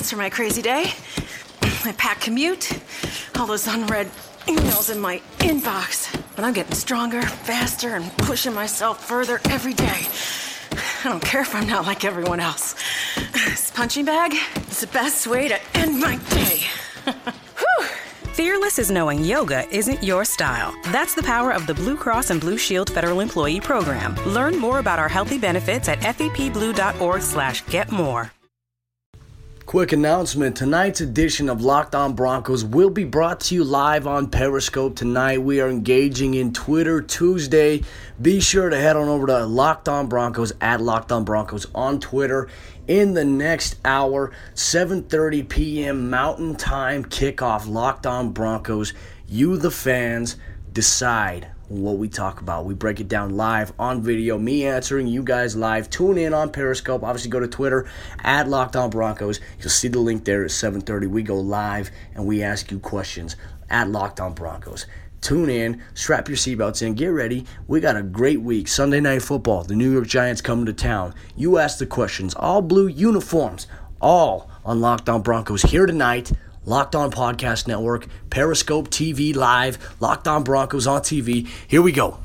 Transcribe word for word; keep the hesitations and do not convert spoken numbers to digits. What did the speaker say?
minutes for my crazy day. My packed commute, all those unread emails in my inbox. But I'm getting stronger, faster, and pushing myself further every day. I don't care if I'm not like everyone else. This punching bag is the best way to end my day. Whew. Fearless is knowing yoga isn't your style. That's the power of the Blue Cross and Blue Shield Federal Employee Program. Learn more about our healthy benefits at fepblue.org slash get more. Quick announcement, tonight's edition of Locked On Broncos will be brought to you live on Periscope tonight. We are engaging in Twitter Tuesday. Be sure to head on over to Locked On Broncos, at Locked On Broncos on Twitter. In the next hour, seven thirty p.m. Mountain Time kickoff, Locked On Broncos. You, the fans, decide what we talk about. We break it down live on video, me answering you guys live. Tune in on Periscope. Obviously, go to Twitter, at Locked On Broncos. You'll see the link there at seven thirty. We go live, and we ask you questions at Locked On Broncos. Tune in, strap your seatbelts in, get ready. We got a great week. Sunday Night Football, the New York Giants coming to town. You ask the questions. All blue uniforms, all on Locked On Broncos here tonight. Locked On Podcast Network, Periscope T V Live, Locked On Broncos on T V. Here we go.